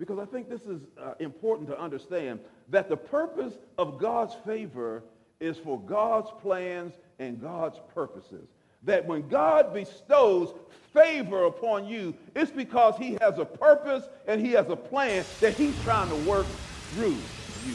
because I think this is important to understand that the purpose of God's favor is for God's plans and God's purposes. That when God bestows favor upon you, it's because he has a purpose and he has a plan that he's trying to work through you.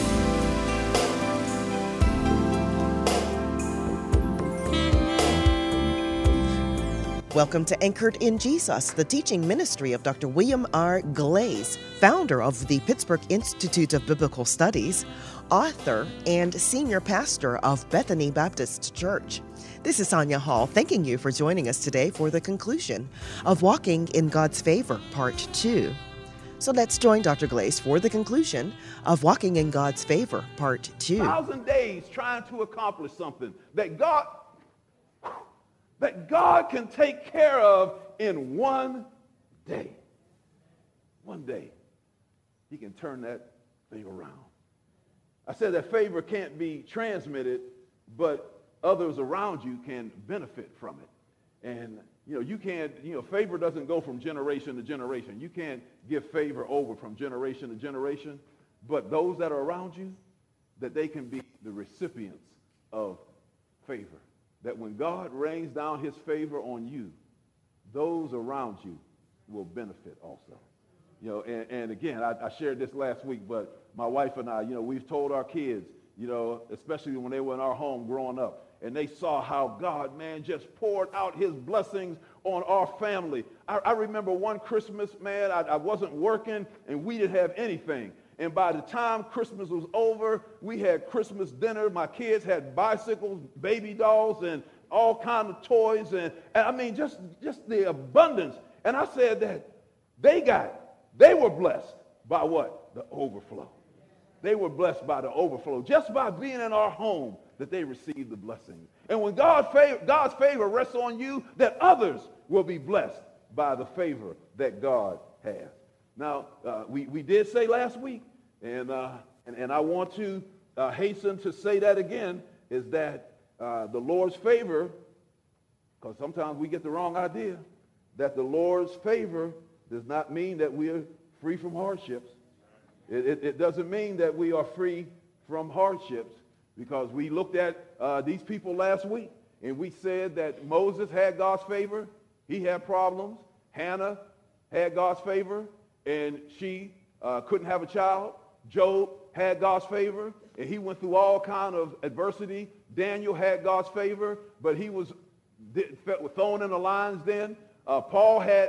Welcome to Anchored in Jesus, the teaching ministry of Dr. William R. Glaze, founder of the Pittsburgh Institute of Biblical Studies, author, and senior pastor of Bethany Baptist Church. This is Sonia Hall, thanking you for joining us today for the conclusion of Walking in God's Favor, Part 2. So let's join Dr. Glaze for the conclusion of Walking in God's Favor, Part 2. 1,000 days trying to accomplish something that God can take care of in one day. One day, he can turn that thing around. I said that favor can't be transmitted, but others around you can benefit from it. And, you can't, favor doesn't go from generation to generation. You can't give favor over from generation to generation, but those that are around you, that they can be the recipients of favor. That when God rains down his favor on you, those around you will benefit also. And again, I shared this last week, but my wife and I, we've told our kids, especially when they were in our home growing up, and they saw how God, just poured out his blessings on our family. I remember one Christmas, I wasn't working, and we didn't have anything. And by the time Christmas was over, we had Christmas dinner. My kids had bicycles, baby dolls, and all kinds of toys. And I mean, just the abundance. And I said that they were blessed by what? The overflow. They were blessed by the overflow. Just by being in our home, that they received the blessings. And when God's favor rests on you, that others will be blessed by the favor that God has. Now, we did say last week, and I want to hasten to say that again, is that the Lord's favor, because sometimes we get the wrong idea, that the Lord's favor does not mean that we are free from hardships. It doesn't mean that we are free from hardships, because we looked at these people last week, and we said that Moses had God's favor. He had problems. Hannah had God's favor, and she couldn't have a child. Job had God's favor, and he went through all kind of adversity. Daniel had God's favor, but he was thrown in the lion's den. Paul had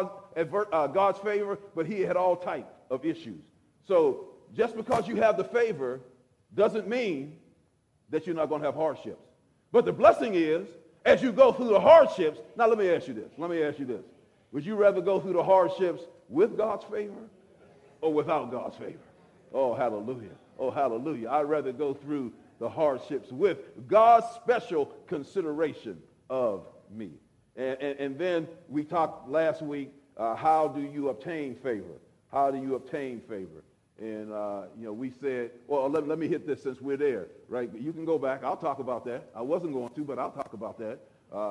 God's favor, but he had all types of issues. So just because you have the favor doesn't mean that you're not going to have hardships. But the blessing is, as you go through the hardships, now let me ask you this. Would you rather go through the hardships with God's favor or without God's favor? Oh, hallelujah. Oh, hallelujah. I'd rather go through the hardships with God's special consideration of me. And then we talked last week, how do you obtain favor? How do you obtain favor? And, we said, well, let me hit this since we're there, right? You can go back. I'll talk about that. I wasn't going to, but I'll talk about that.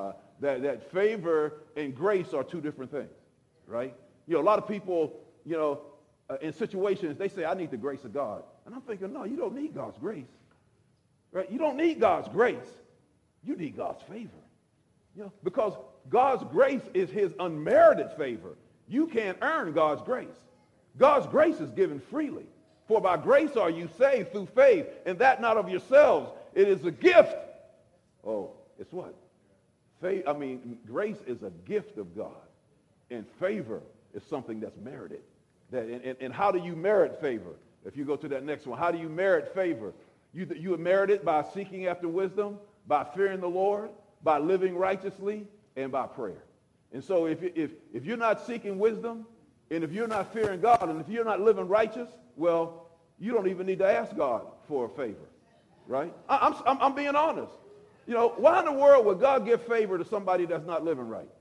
That favor and grace are two different things, right? A lot of people, in situations, they say, I need the grace of God. And I'm thinking, no, you don't need God's grace, right? You don't need God's grace. You need God's favor, because God's grace is his unmerited favor. You can't earn God's grace. God's grace is given freely. For by grace are you saved through faith, and that not of yourselves. It is a gift. Oh, it's what? Grace is a gift of God, and favor is something that's merited. And how do you merit favor? If you go to that next one, how do you merit favor? You merit it by seeking after wisdom, by fearing the Lord, by living righteously, and by prayer. And so if you're not seeking wisdom, and if you're not fearing God, and if you're not living righteous, well, you don't even need to ask God for a favor, right? I'm being honest. Why in the world would God give favor to somebody that's not living right?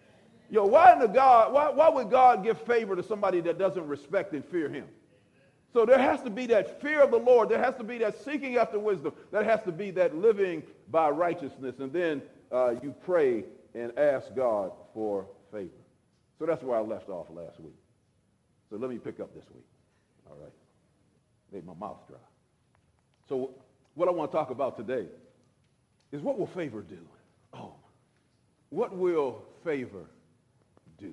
Why would God give favor to somebody that doesn't respect and fear him? So there has to be that fear of the Lord. There has to be that seeking after wisdom. There has to be that living by righteousness. And then you pray and ask God for favor. So that's where I left off last week. So let me pick up this week. All right. Made my mouth dry. So what I want to talk about today is what will favor do? Oh, what will favor do?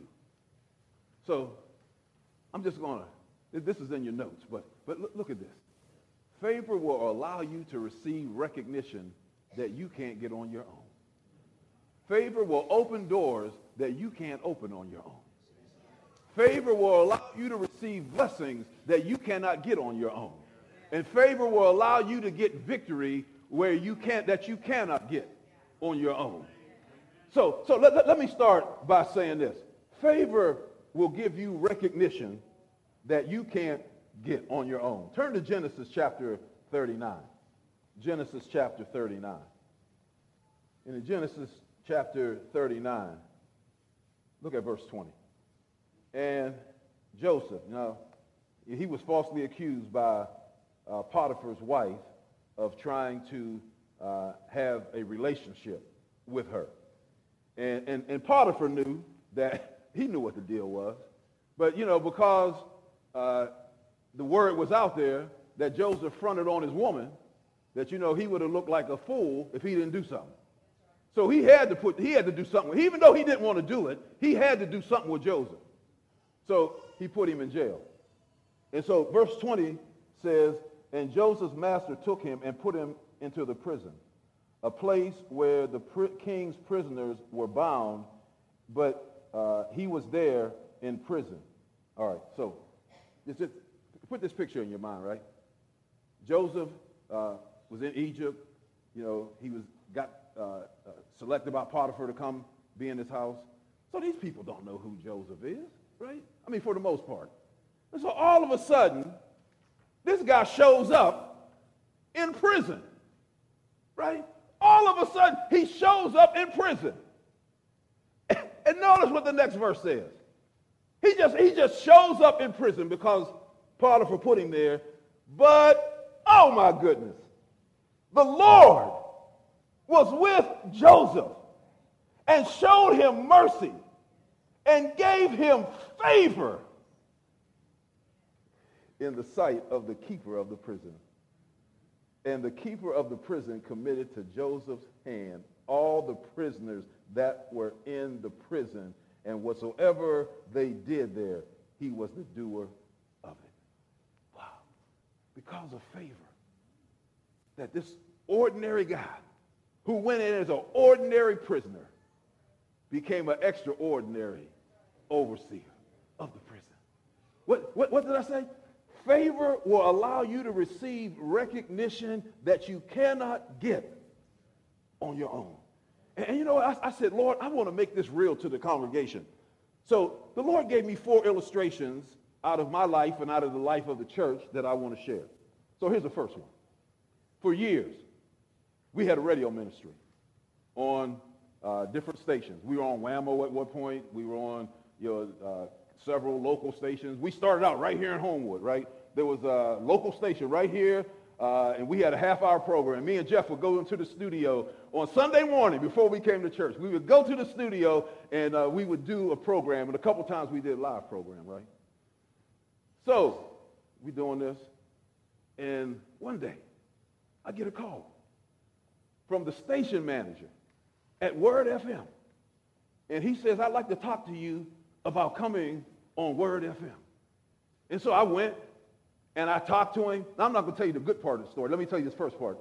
So I'm just going to, this is in your notes, but look at this. Favor will allow you to receive recognition that you can't get on your own. Favor will open doors that you can't open on your own. Favor will allow you to receive blessings that you cannot get on your own. And favor will allow you to get victory that you cannot get on your own. So let me start by saying this. Favor will give you recognition that you can't get on your own. Turn to Genesis chapter 39. Genesis chapter 39. In Genesis chapter 39, look at verse 20. And Joseph, he was falsely accused by Potiphar's wife of trying to have a relationship with her. And Potiphar knew that he knew what the deal was. But, because the word was out there that Joseph fronted on his woman, that, he would have looked like a fool if he didn't do something. So he had to do something. Even though he didn't want to do it, he had to do something with Joseph. So he put him in jail. And so verse 20 says, and Joseph's master took him and put him into the prison, a place where the king's prisoners were bound, but he was there in prison. All right, so just put this picture in your mind, right? Joseph was in Egypt. He got selected by Potiphar to come be in his house. So these people don't know who Joseph is, right? I mean, for the most part. And so all of a sudden, this guy shows up in prison, right? All of a sudden, he shows up in prison. And notice what the next verse says. He just shows up in prison because Potiphar put him there. But, oh my goodness, the Lord was with Joseph and showed him mercy and gave him favor in the sight of the keeper of the prison. And the keeper of the prison committed to Joseph's hand all the prisoners that were in the prison, and whatsoever they did there, he was the doer of it. Wow. Because of favor, that this ordinary guy who went in as an ordinary prisoner became an extraordinary overseer of the prison. What did I say? Favor will allow you to receive recognition that you cannot get on your own. And I said, Lord, I want to make this real to the congregation. So the Lord gave me 4 illustrations out of my life and out of the life of the church that I want to share. So here's the first one. For years, we had a radio ministry on different stations. We were on Whammo at one point. We were on several local stations. We started out right here in Homewood, right? There was a local station right here, and we had a half-hour program. Me and Jeff would go into the studio on Sunday morning before we came to church. We would go to the studio, and we would do a program, and a couple times we did a live program, right? So we doing this, and one day I get a call from the station manager at Word FM, and he says, I'd like to talk to you about coming on Word FM. And so I went, and I talked to him. Now, I'm not going to tell you the good part of the story. Let me tell you this first part.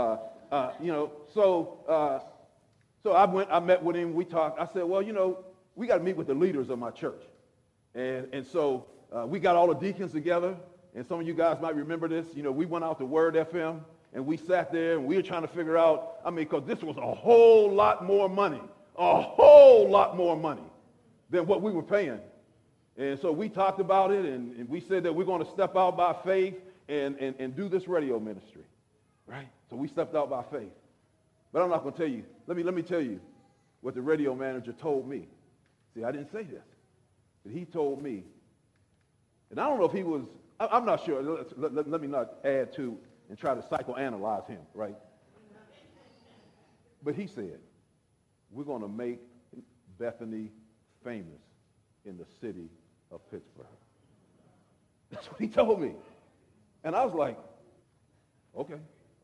So I went, I met with him, we talked. I said, well, we got to meet with the leaders of my church. And so we got all the deacons together, and some of you guys might remember this. We went out to Word FM, and we sat there, and we were trying to figure out, because this was a whole lot more money than what we were paying. And so we talked about it, and we said that we're going to step out by faith and do this radio ministry, right? So we stepped out by faith. But I'm not going to tell you. Let me tell you what the radio manager told me. See, I didn't say this, but he told me, and I don't know if he was, I'm not sure. Let me not add to and try to psychoanalyze him, right? But he said, we're going to make Bethany famous in the city of Pittsburgh. That's what he told me. And I was like, okay.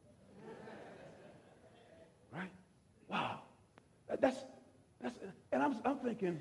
Right? Wow. That's and I'm thinking,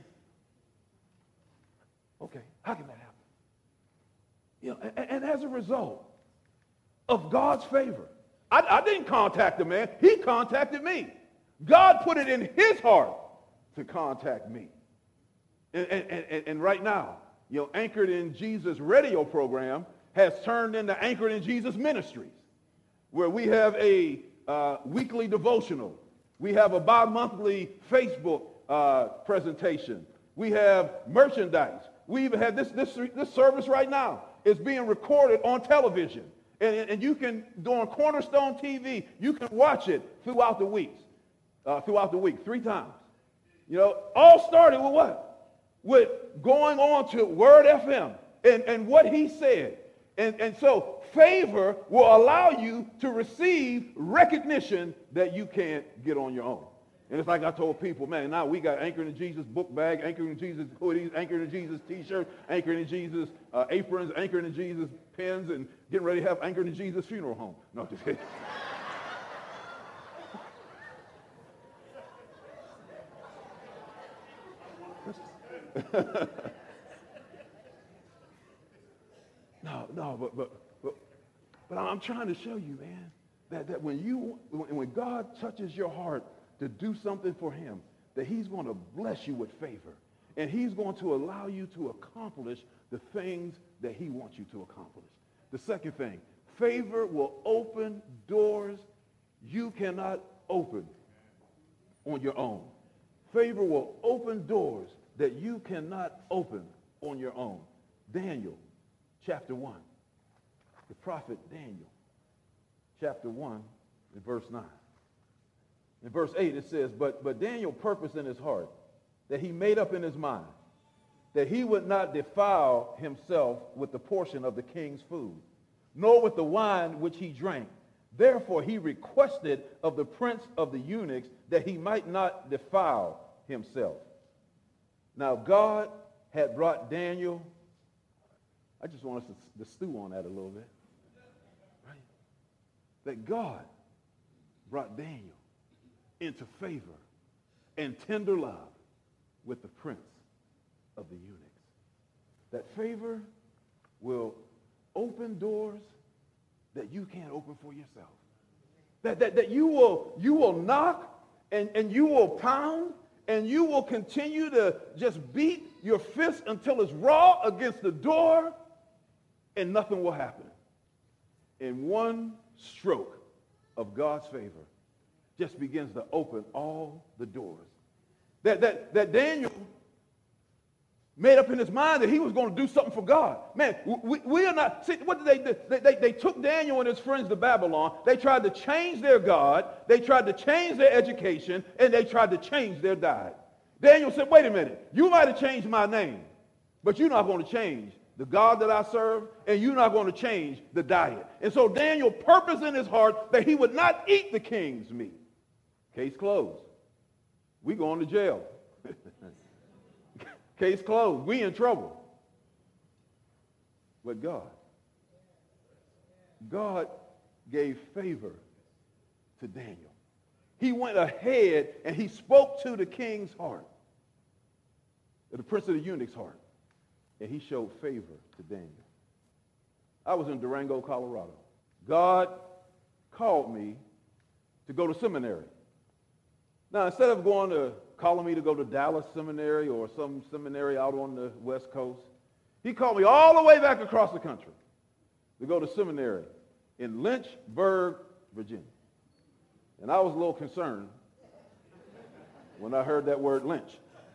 okay, how can that happen? You know, and as a result of God's favor, I didn't contact the man. He contacted me. God put it in his heart to contact me. And right now, you know, Anchored in Jesus radio program has turned into Anchored in Jesus Ministries, where we have a weekly devotional. We have a bi-monthly Facebook presentation. We have merchandise. We even have this service right now. It's being recorded on television. And you can go on Cornerstone TV. You can watch it throughout the week, 3 times. You know, all started with what? With going on to Word FM and what he said. And so favor will allow you to receive recognition that you can't get on your own. And it's like I told people, man, now we got Anchored in Jesus book bag, Anchored in Jesus hoodies, Anchored in Jesus t-shirt, Anchored in Jesus aprons, Anchored in Jesus pens, and getting ready to have Anchored in Jesus funeral home. No, just kidding. No, but I'm trying to show you, man, that when God touches your heart to do something for him, that he's going to bless you with favor. And he's going to allow you to accomplish the things that he wants you to accomplish. The second thing, favor will open doors you cannot open on your own. Favor will open doors that you cannot open on your own. Daniel, chapter 1. The prophet Daniel, chapter 1, and verse 9. In verse 8 it says, But Daniel purposed in his heart, that he made up in his mind, that he would not defile himself with the portion of the king's food, nor with the wine which he drank. Therefore he requested of the prince of the eunuchs that he might not defile himself. Now God had brought Daniel, I just want us to stew on that a little bit, right? That God brought Daniel into favor and tender love with the prince of the eunuchs. That favor will open doors that you can't open for yourself. That you will knock and you will pound and you will continue to just beat your fist until it's raw against the door and nothing will happen. In one stroke of God's favor just begins to open all the doors. That Daniel made up in his mind that he was going to do something for God. Man, we are not, see, what did they do? They took Daniel and his friends to Babylon. They tried to change their God. They tried to change their education, and they tried to change their diet. Daniel said, wait a minute, you might have changed my name, but you're not going to change the God that I serve, and you're not going to change the diet. And so Daniel purposed in his heart that he would not eat the king's meat. Case closed. We going to jail. Case closed. We in trouble. But God gave favor to Daniel. He went ahead and he spoke to the king's heart, the prince of the eunuch's heart, and he showed favor to Daniel. I was in Durango, Colorado. God called me to go to seminary. Now, instead of calling me to go to Dallas Seminary or some seminary out on the West Coast, he called me all the way back across the country to go to seminary in Lynchburg, Virginia. And I was a little concerned when I heard that word lynch.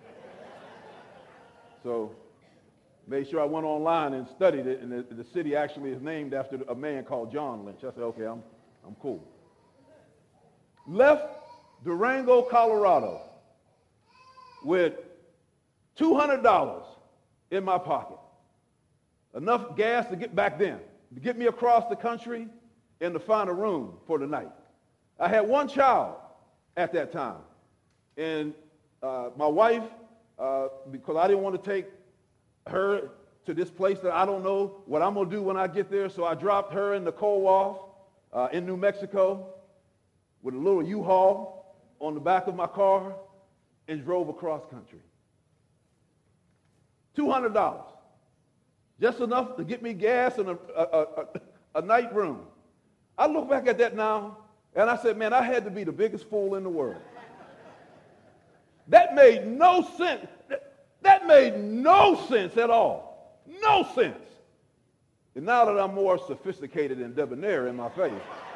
So made sure I went online and studied it, and the city actually is named after a man called John Lynch. I said, okay, I'm cool. Left Durango, Colorado with $200 in my pocket. Enough gas to get back then, to get me across the country and to find a room for the night. I had one child at that time. And my wife, because I didn't want to take her to this place that I don't know what I'm going to do when I get there. So I dropped her and Nicole off in New Mexico with a little U-Haul on the back of my car and drove across country. $200. Just enough to get me gas and a night room. I look back at that now, and I said, man, I had to be the biggest fool in the world. That made no sense. That made no sense at all. No sense. And now that I'm more sophisticated and debonair in my faith,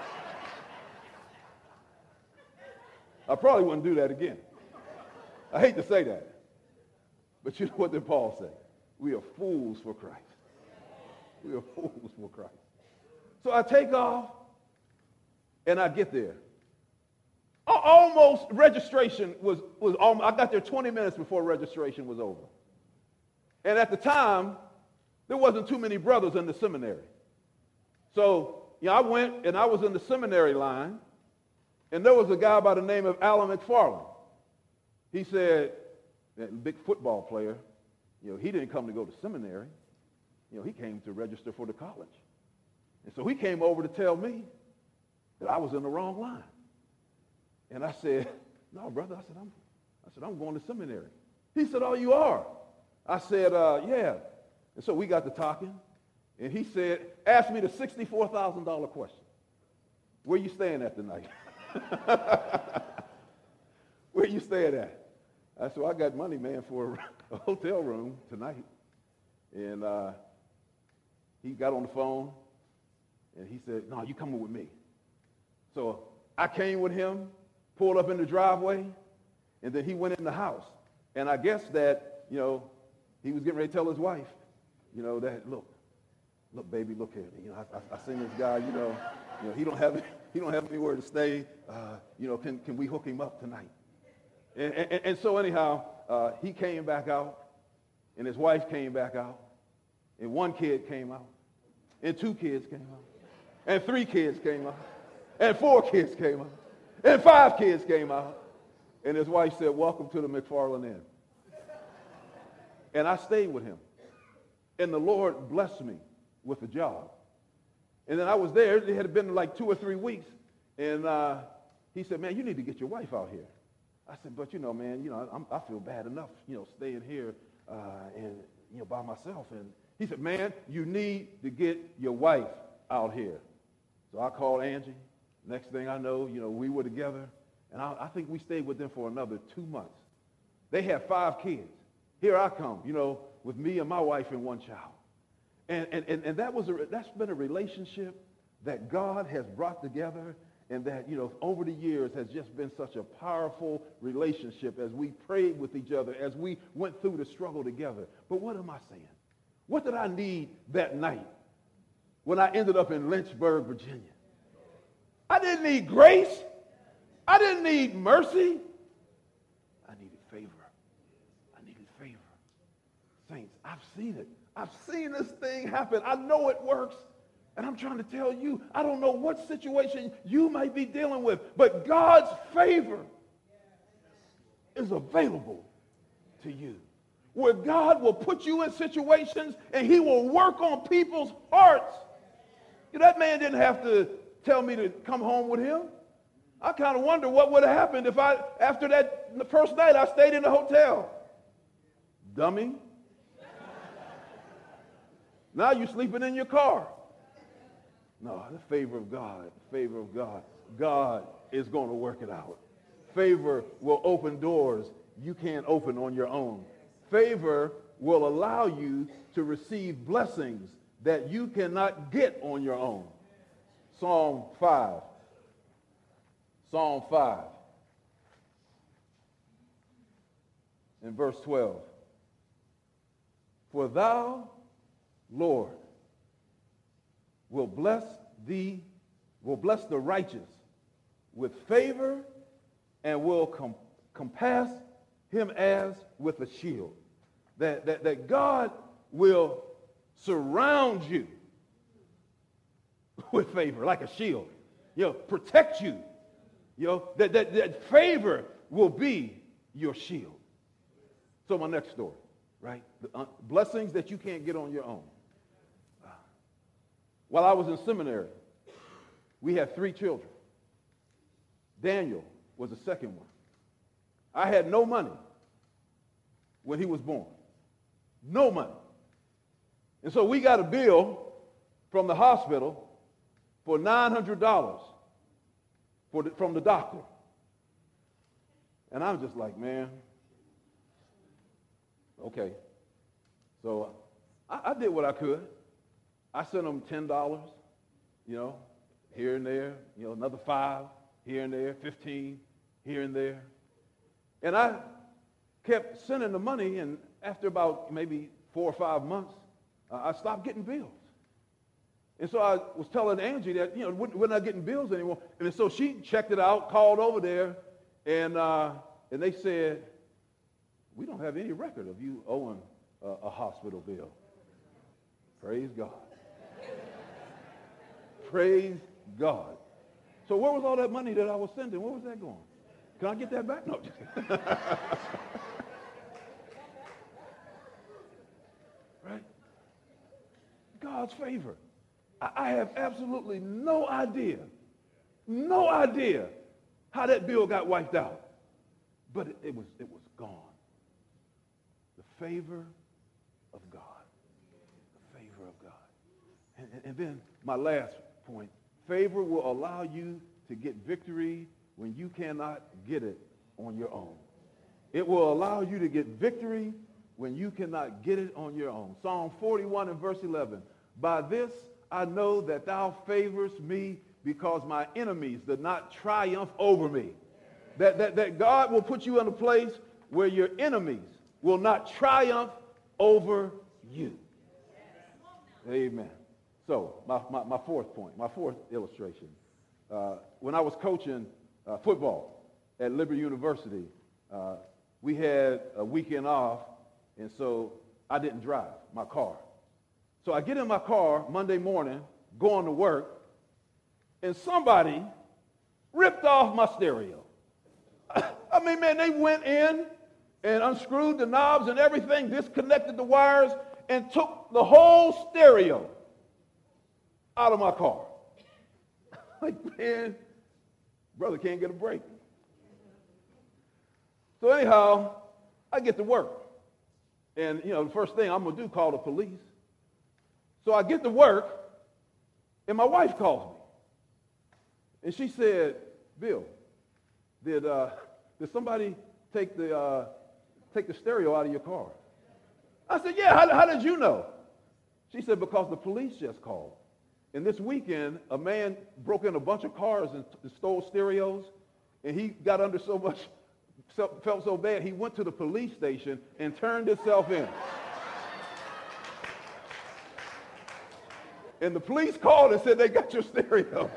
I probably wouldn't do that again. I hate to say that. But you know what did Paul say? We are fools for Christ. We are fools for Christ. So I take off, and I get there. Almost registration was almost, I got there 20 minutes before registration was over. And at the time, there wasn't too many brothers in the seminary. So, I went, and I was in the seminary line, and there was a guy by the name of Alan McFarland. He said, that big football player, he didn't come to go to seminary. He came to register for the college. And so he came over to tell me that I was in the wrong line. And I said, no, brother. I said, I'm going to seminary. He said, oh, you are? I said, yeah. And so we got to talking, and he said, ask me the $64,000 question. Where you staying at tonight? Where you staying at? I said, well, I got money, man, for a hotel room tonight. And he got on the phone, and he said, no, you coming with me. So I came with him, pulled up in the driveway, and then he went in the house. And I guess that, he was getting ready to tell his wife, that, look, baby, look here. I seen this guy, he don't have anywhere to stay. Can we hook him up tonight? And so anyhow, he came back out, and his wife came back out, and one kid came out, and two kids came out, and three kids came out, and four kids came out, and five kids came out, and his wife said, welcome to the McFarland Inn. And I stayed with him, and the Lord blessed me with a job. And then I was there. It had been like 2 or 3 weeks, and he said, man, you need to get your wife out here. I said, but, man, I feel bad enough, staying here and, by myself. And he said, man, you need to get your wife out here. So I called Angie. Next thing I know, we were together. And I think we stayed with them for another 2 months. They had 5 kids. Here I come, with me and my wife and one child. And that's been a relationship that God has brought together, and that, over the years has just been such a powerful relationship as we prayed with each other, as we went through the struggle together. But what am I saying? What did I need that night when I ended up in Lynchburg, Virginia? I didn't need grace. I didn't need mercy. I needed favor. I needed favor. Saints, I've seen it. I've seen this thing happen. I know it works. And I'm trying to tell you, I don't know what situation you might be dealing with, but God's favor is available to you. Where God will put you in situations and he will work on people's hearts. That man didn't have to tell me to come home with him. I kind of wonder what would have happened if after the first night, I stayed in the hotel. Dummy. Now you're sleeping in your car. No, the favor of God, favor of God. God is going to work it out. Favor will open doors you can't open on your own. Favor will allow you to receive blessings that you cannot get on your own. Psalm 5. Psalm 5. In verse 12. For thou, Lord, will bless the righteous with favor, and will compass him as with a shield. That God will surround you with favor like a shield. Protect you. That favor will be your shield. So my next story, right? Blessings that you can't get on your own. While I was in seminary, we had 3 children. Daniel was the second one. I had no money when he was born. No money. And so we got a bill from the hospital for $900 from the doctor. And I'm just like, man, okay. So I did what I could. I sent them $10, here and there, another $5 here and there, 15 here and there. And I kept sending the money, and after about maybe 4 or 5 months, I stopped getting bills. And so I was telling Angie that, we're not getting bills anymore. And so she checked it out, called over there, and they said, we don't have any record of you owing a hospital bill. Praise God. Praise God. So where was all that money that I was sending? Where was that going? Can I get that back? No. Right? God's favor. I have absolutely no idea how that bill got wiped out. But it was gone. The favor of God. The favor of God. And then my last point. Favor will allow you to get victory when you cannot get it on your own. It will allow you to get victory when you cannot get it on your own. Psalm 41 and verse 11. By this I know that thou favorest me because my enemies did not triumph over me. That God will put you in a place where your enemies will not triumph over you. Amen. So my fourth point, my fourth illustration. When I was coaching football at Liberty University, we had a weekend off, and so I didn't drive my car. So I get in my car Monday morning, going to work, and somebody ripped off my stereo. I mean, man, they went in and unscrewed the knobs and everything, disconnected the wires, and took the whole stereo out of my car. Like, man, brother can't get a break. So anyhow, I get to work. And, the first thing I'm going to do, call the police. So I get to work, and my wife calls me. And she said, Bill, did somebody take the stereo out of your car? I said, yeah, how did you know? She said, because the police just called. And this weekend, a man broke in a bunch of cars and stole stereos, and he got under so much, felt so bad, he went to the police station and turned himself in. And the police called and said, they got your stereo.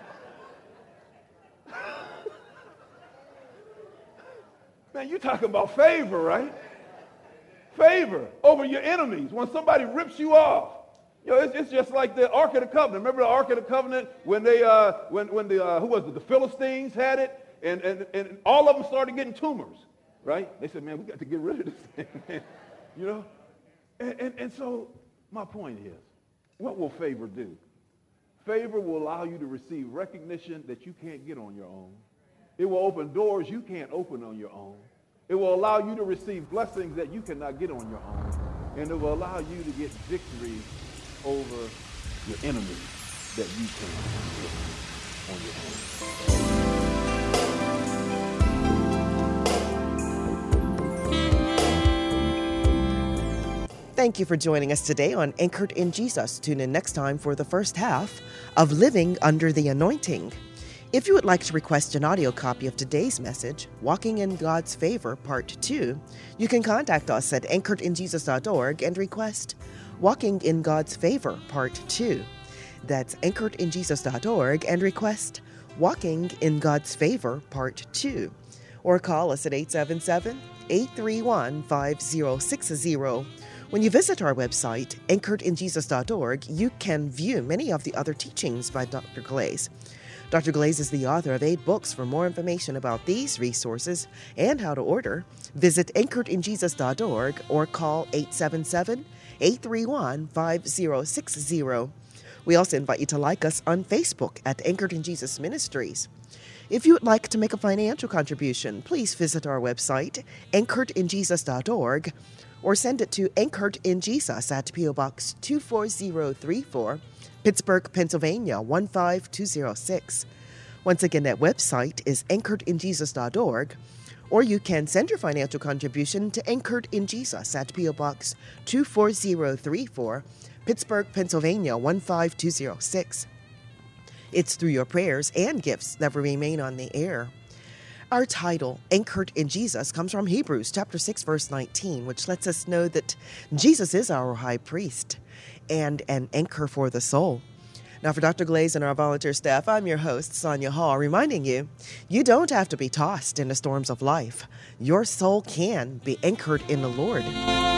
Man, you're talking about favor, right? Favor over your enemies. When somebody rips you off. It's just like the Ark of the Covenant. Remember the Ark of the Covenant when they, the Philistines had it, and all of them started getting tumors, right? They said, man, we got to get rid of this thing, man. And so my point is, what will favor do? Favor will allow you to receive recognition that you can't get on your own. It will open doors you can't open on your own. It will allow you to receive blessings that you cannot get on your own. And it will allow you to get victory over your enemies that you can't get on your own. Thank you for joining us today on Anchored in Jesus. Tune in next time for the first half of Living Under the Anointing. If you would like to request an audio copy of today's message, Walking in God's Favor, Part 2, you can contact us at anchoredinjesus.org and request Walking in God's Favor, Part 2. That's anchoredinjesus.org and request Walking in God's Favor, Part 2. Or call us at 877-831-5060. When you visit our website, anchoredinjesus.org, you can view many of the other teachings by Dr. Glaze. Dr. Glaze is the author of 8 books. For more information about these resources and how to order, visit anchoredinjesus.org or call 877-831-5060. We also invite you to like us on Facebook at Anchored in Jesus Ministries. If you would like to make a financial contribution, please visit our website, anchoredinjesus.org, or send it to Anchored in Jesus at P.O. Box 24034, Pittsburgh, Pennsylvania 15206. Once again, that website is anchoredinjesus.org, or you can send your financial contribution to Anchored in Jesus at P.O. Box 24034, Pittsburgh, Pennsylvania 15206. It's through your prayers and gifts that will remain on the air. Our title, Anchored in Jesus, comes from Hebrews chapter 6, verse 19, which lets us know that Jesus is our high priest and an anchor for the soul. Now, for Dr. Glaze and our volunteer staff, I'm your host, Sonia Hall, reminding you, you don't have to be tossed in the storms of life. Your soul can be anchored in the Lord.